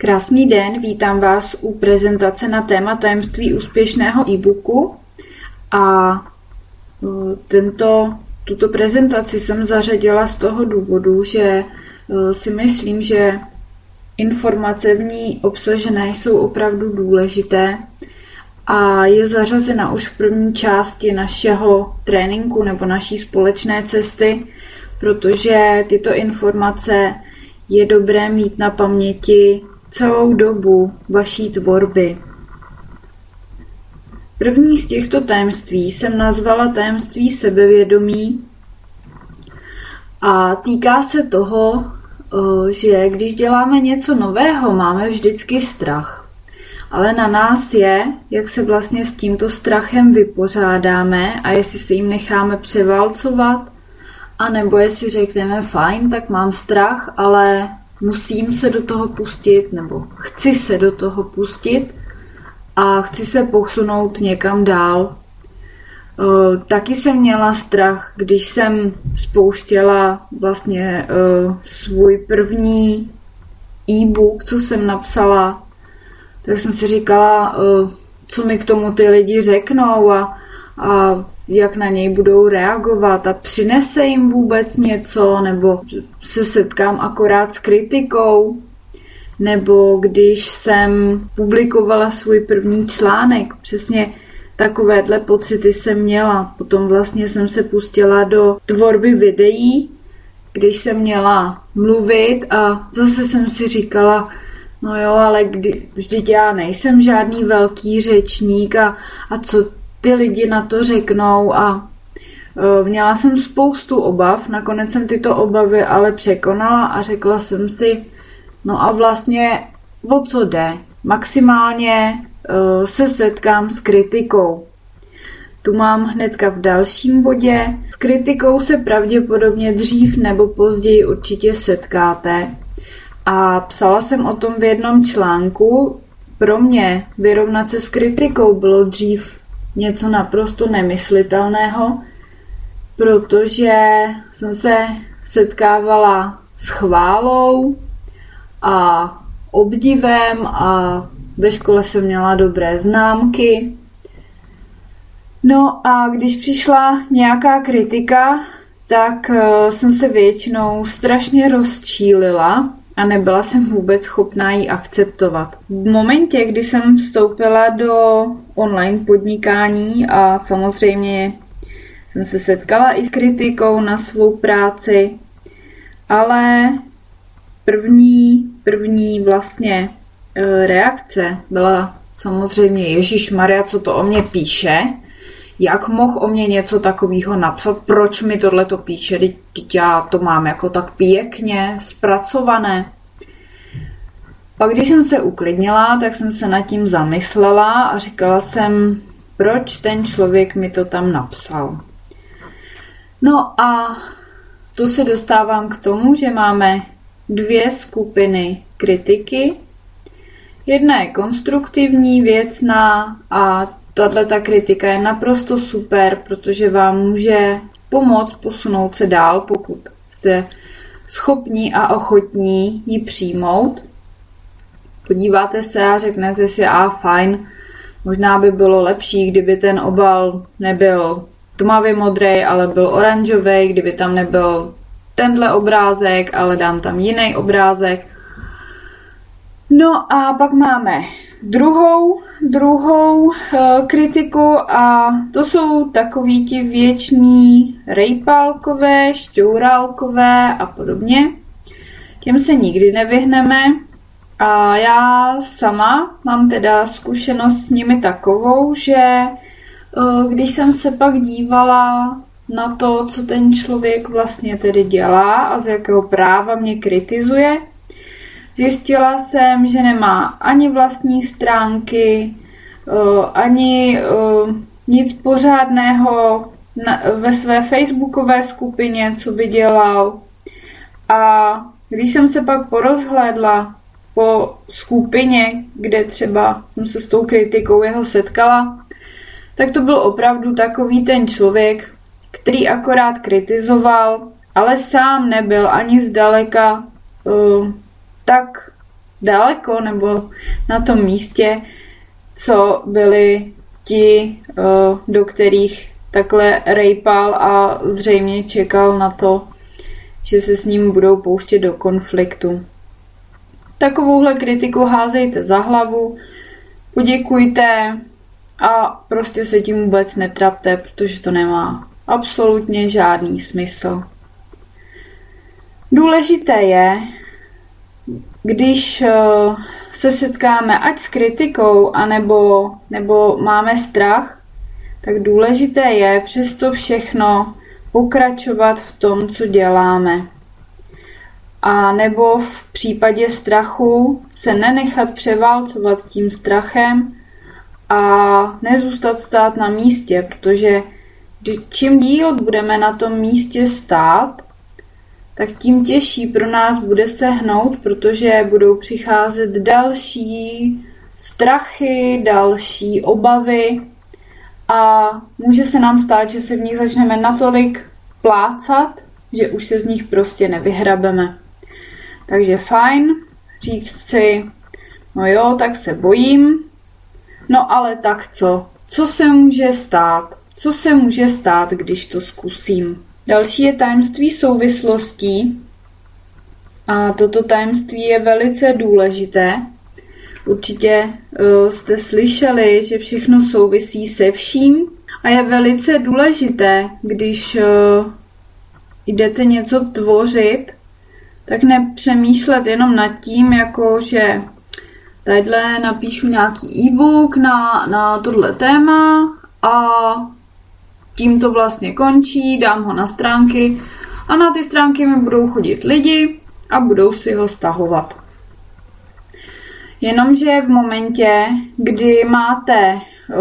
Krásný den, vítám vás u prezentace na téma tajemství úspěšného e-booku a tuto prezentaci jsem zařadila z toho důvodu, že si myslím, že informace v ní obsažené jsou opravdu důležité a je zařazena už v první části našeho tréninku nebo naší společné cesty, protože tyto informace je dobré mít na paměti celou dobu vaší tvorby. První z těchto tajemství jsem nazvala tajemství sebevědomí a týká se toho, že když děláme něco nového, máme vždycky strach. Ale na nás je, jak se vlastně s tímto strachem vypořádáme a jestli se jim necháme převálcovat, anebo jestli řekneme fajn, tak mám strach, ale musím se do toho pustit, nebo chci se do toho pustit a chci se posunout někam dál. Taky jsem měla strach, když jsem spouštěla vlastně svůj první e-book, co jsem napsala, tak jsem si říkala, co mi k tomu ty lidi řeknou a jak na něj budou reagovat a přinese jim vůbec něco, nebo se setkám akorát s kritikou, nebo když jsem publikovala svůj první článek, přesně takovéhle pocity jsem měla. Potom vlastně jsem se pustila do tvorby videí, když jsem měla mluvit a zase jsem si říkala, no jo, ale vždyť já nejsem žádný velký řečník a co ty lidi na to řeknou a měla jsem spoustu obav, nakonec jsem tyto obavy ale překonala a řekla jsem si, no a vlastně o co jde? Maximálně se setkám s kritikou. Tu mám hnedka v dalším bodě. S kritikou se pravděpodobně dřív nebo později určitě setkáte a psala jsem o tom v jednom článku. Pro mě vyrovnat se s kritikou bylo dřív něco naprosto nemyslitelného, protože jsem se setkávala s chválou a obdivem a ve škole jsem měla dobré známky. No a když přišla nějaká kritika, tak jsem se většinou strašně rozčílila a nebyla jsem vůbec schopná ji akceptovat. V momentě, kdy jsem vstoupila do online podnikání a samozřejmě jsem se setkala i s kritikou na svou práci, ale první vlastně reakce byla samozřejmě Ježišmarja, co to o mě píše, jak mohl o mě něco takového napsat, proč mi tohleto píše, teď já to mám jako tak pěkně zpracované. Pak když jsem se uklidnila, tak jsem se nad tím zamyslela a říkala jsem, proč ten člověk mi to tam napsal. No a tu se dostávám k tomu, že máme dvě skupiny kritiky. Jedna je konstruktivní, věcná a tato kritika je naprosto super, protože vám může pomoct posunout se dál, pokud jste schopní a ochotní ji přijmout. Podíváte se a řeknete si, fajn, možná by bylo lepší, kdyby ten obal nebyl tmavě modrý, ale byl oranžový, kdyby tam nebyl tenhle obrázek, ale dám tam jiný obrázek. No a pak máme druhou kritiku a to jsou takový ti věční rejpálkové, šťourálkové a podobně. Těm se nikdy nevyhneme a já sama mám teda zkušenost s nimi takovou, že když jsem se pak dívala na to, co ten člověk vlastně tedy dělá a z jakého práva mě kritizuje, zjistila jsem, že nemá ani vlastní stránky, ani nic pořádného ve své facebookové skupině, co by dělal. A když jsem se pak porozhlédla po skupině, kde třeba jsem se s tou kritikou jeho setkala, tak to byl opravdu takový ten člověk, který akorát kritizoval, ale sám nebyl ani zdaleka tak daleko nebo na tom místě, co byli ti, do kterých takhle rejpal a zřejmě čekal na to, že se s ním budou pouštět do konfliktu. Takovouhle kritiku házejte za hlavu, poděkujte a prostě se tím vůbec netrapte, protože to nemá absolutně žádný smysl. Důležité je, když se setkáme ať s kritikou, nebo máme strach, tak důležité je přesto všechno pokračovat v tom, co děláme. A nebo v případě strachu se nenechat převálcovat tím strachem a nezůstat stát na místě, protože čím díl budeme na tom místě stát, tak tím těžší pro nás bude se hnout, protože budou přicházet další strachy, další obavy a může se nám stát, že se v nich začneme natolik plácat, že už se z nich prostě nevyhrabeme. Takže fajn říct si, no jo, tak se bojím, no ale tak co? Co se může stát? Co se může stát, když to zkusím? Další je tajemství souvislostí a toto tajemství je velice důležité. Určitě jste slyšeli, že všechno souvisí se vším a je velice důležité, když jdete něco tvořit, tak nepřemýšlet jenom nad tím, jako že tadyhle napíšu nějaký e-book na tohle téma a tím to vlastně končí, dám ho na stránky a na ty stránky mi budou chodit lidi a budou si ho stahovat. Jenomže v momentě, kdy máte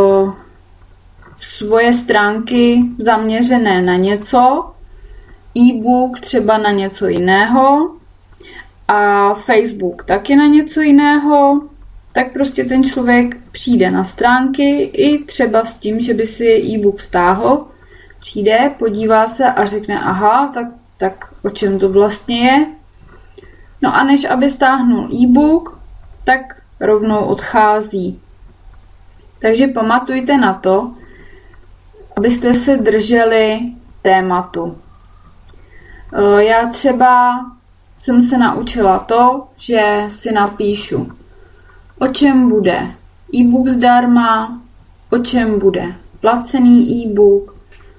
svoje stránky zaměřené na něco, e-book třeba na něco jiného a Facebook taky na něco jiného, tak prostě ten člověk přijde na stránky i třeba s tím, že by si e-book stáhl, přijde, podívá se a řekne aha, tak o čem to vlastně je. No a než aby stáhnul e-book, tak rovnou odchází. Takže pamatujte na to, abyste se drželi tématu. Já třeba jsem se naučila to, že si napíšu, o čem bude e-book zdarma, o čem bude placený e-book,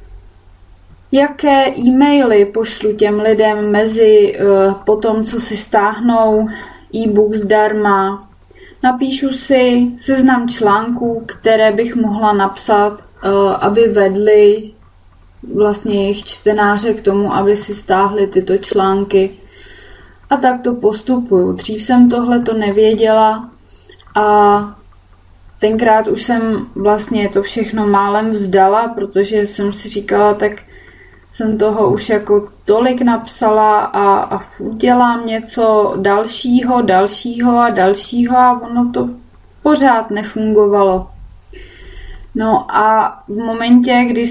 jaké e-maily pošlu těm lidem mezi po tom, co si stáhnou e-book zdarma. Napíšu si seznam článků, které bych mohla napsat, aby vedli vlastně jejich čtenáře k tomu, aby si stáhli tyto články. A tak to postupuju. Dřív jsem tohleto nevěděla a tenkrát už jsem vlastně to všechno málem vzdala, protože jsem si říkala, tak jsem toho už jako tolik napsala a dělám něco dalšího a ono to pořád nefungovalo. No a v momentě, kdy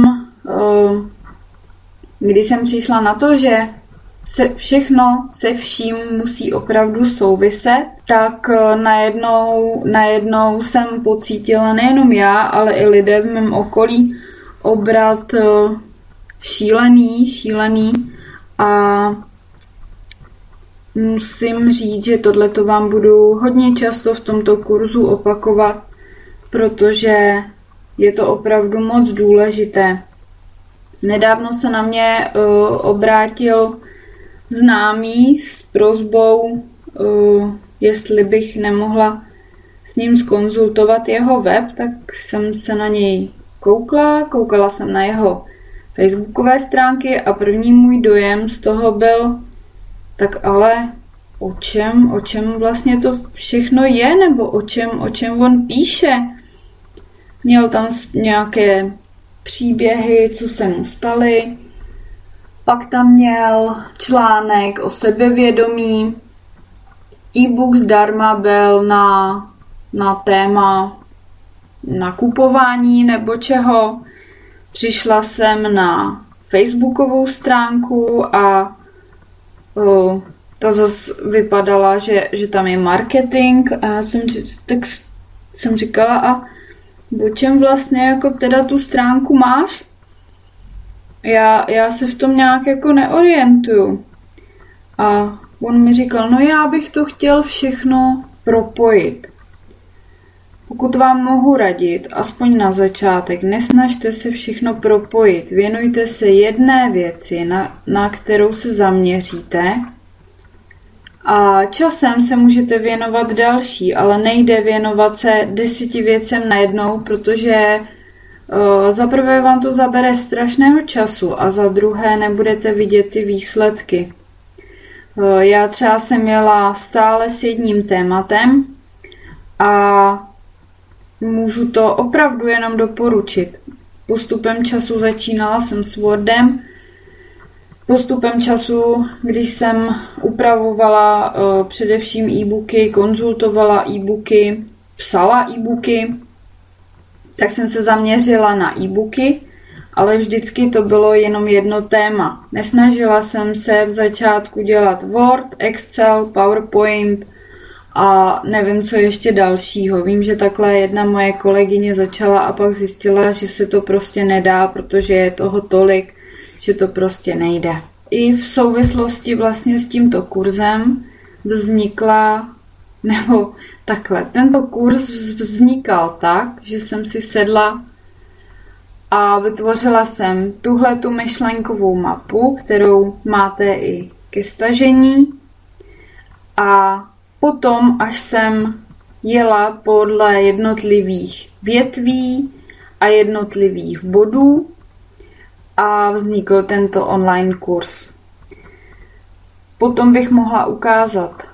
jsem přišla na to, že všechno se vším musí opravdu souviset, tak najednou jsem pocítila nejenom já, ale i lidé v mém okolí obrat šílený a musím říct, že tohleto vám budu hodně často v tomto kurzu opakovat, protože je to opravdu moc důležité. Nedávno se na mě obrátil známý s prosbou, jestli bych nemohla s ním zkonzultovat jeho web, tak jsem se na něj koukala jsem na jeho facebookové stránky a první můj dojem z toho byl, tak ale o čem vlastně to všechno je, nebo o čem on píše. Měl tam nějaké příběhy, co se mu staly, pak tam měl článek o sebevědomí, e-book zdarma byl na téma nakupování nebo čeho. Přišla jsem na facebookovou stránku a ta zase vypadala, že tam je marketing a tak jsem říkala, a o čem vlastně jako teda tu stránku máš? Já se v tom nějak jako neorientuju. A on mi říkal, no já bych to chtěl všechno propojit. Pokud vám mohu radit, aspoň na začátek, nesnažte se všechno propojit. Věnujte se jedné věci, na kterou se zaměříte. A časem se můžete věnovat další, ale nejde věnovat se 10 věcem najednou, protože za prvé vám to zabere strašného času a za druhé nebudete vidět ty výsledky. Já třeba jsem jela stále s jedním tématem a můžu to opravdu jenom doporučit. Postupem času začínala jsem s Wordem. Postupem času, když jsem upravovala především e-booky, konzultovala e-booky, psala e-booky, tak jsem se zaměřila na e-booky, ale vždycky to bylo jenom jedno téma. Nesnažila jsem se v začátku dělat Word, Excel, PowerPoint a nevím, co ještě dalšího. Vím, že takhle jedna moje kolegyně začala a pak zjistila, že se to prostě nedá, protože je toho tolik, že to prostě nejde. I v souvislosti vlastně s tímto kurzem vznikla, nebo takhle, tento kurz vznikal tak, že jsem si sedla a vytvořila jsem tuhletu myšlenkovou mapu, kterou máte i ke stažení. A potom, až jsem jela podle jednotlivých větví a jednotlivých bodů, a vznikl tento online kurz. Potom bych mohla ukázat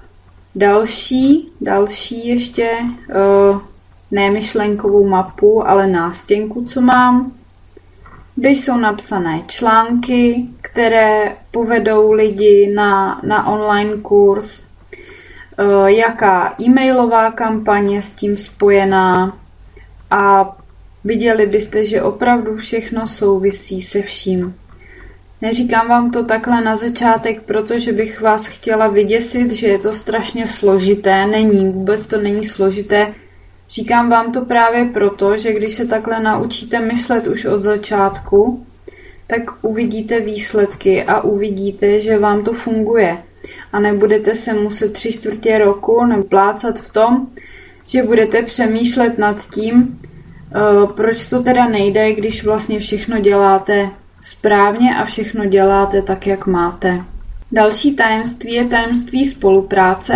další ještě, ne myšlenkovou mapu, ale nástěnku, co mám, kde jsou napsané články, které povedou lidi na online kurz, jaká e-mailová kampaň je s tím spojená a viděli byste, že opravdu všechno souvisí se vším. Neříkám vám to takhle na začátek, protože bych vás chtěla vyděsit, že je to strašně složité. Vůbec to není složité. Říkám vám to právě proto, že když se takhle naučíte myslet už od začátku, tak uvidíte výsledky a uvidíte, že vám to funguje. A nebudete se muset 3/4 roku neplácat v tom, že budete přemýšlet nad tím, proč to teda nejde, když vlastně všechno děláte správně a všechno děláte tak, jak máte. Další tajemství je tajemství spolupráce.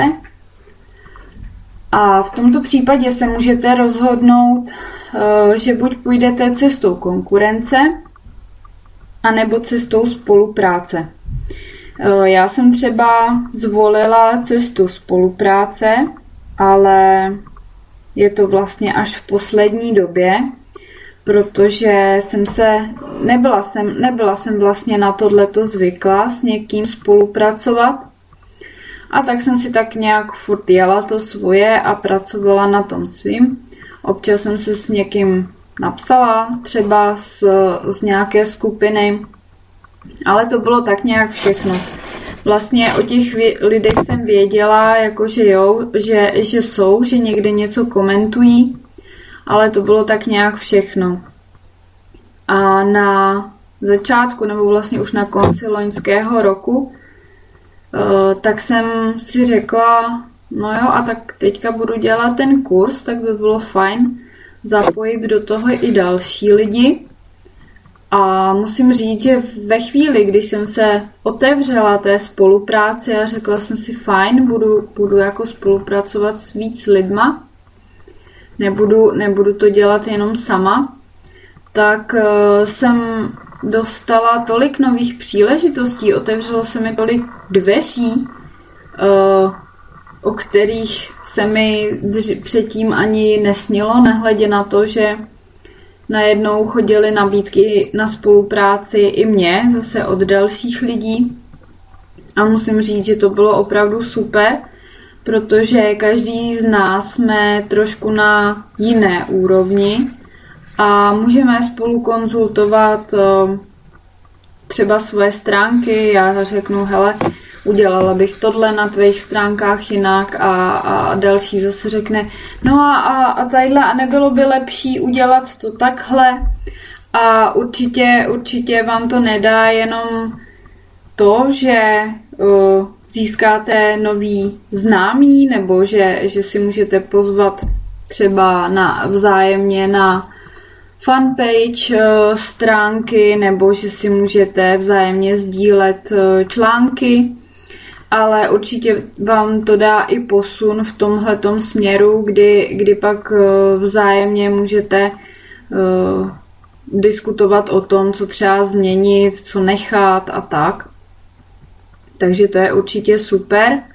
A v tomto případě se můžete rozhodnout, že buď půjdete cestou konkurence, anebo cestou spolupráce. Já jsem třeba zvolila cestu spolupráce, ale je to vlastně až v poslední době, protože nebyla jsem vlastně na tohleto zvykla s někým spolupracovat. A tak jsem si tak nějak furt jela to svoje a pracovala na tom svým. Občas jsem se s někým napsala, třeba z nějaké skupiny, ale to bylo tak nějak všechno. Vlastně o těch lidech jsem věděla, jakože jo, že někde něco komentují, ale to bylo tak nějak všechno. A na začátku, nebo vlastně už na konci loňského roku, tak jsem si řekla, no jo, a tak teďka budu dělat ten kurz, tak by bylo fajn zapojit do toho i další lidi. A musím říct, že ve chvíli, když jsem se otevřela té spolupráci a řekla jsem si fajn, budu jako spolupracovat s víc lidma, nebudu to dělat jenom sama, tak jsem dostala tolik nových příležitostí, otevřelo se mi tolik dveří, o kterých se mi předtím ani nesnilo, nehledě na to, že najednou chodily nabídky na spolupráci i mě, zase od dalších lidí. A musím říct, že to bylo opravdu super, protože každý z nás jsme trošku na jiné úrovni a můžeme spolu konzultovat třeba svoje stránky. Já řeknu, hele, udělala bych tohle na tvých stránkách jinak a další zase řekne, no a tadyhle, a nebylo by lepší udělat to takhle a určitě vám to nedá jenom to, že získáte nový známý, nebo že si můžete pozvat třeba vzájemně na fanpage stránky, nebo že si můžete vzájemně sdílet články, ale určitě vám to dá i posun v tomhletom směru, kdy pak vzájemně můžete diskutovat o tom, co třeba změnit, co nechat a tak. Takže to je určitě super.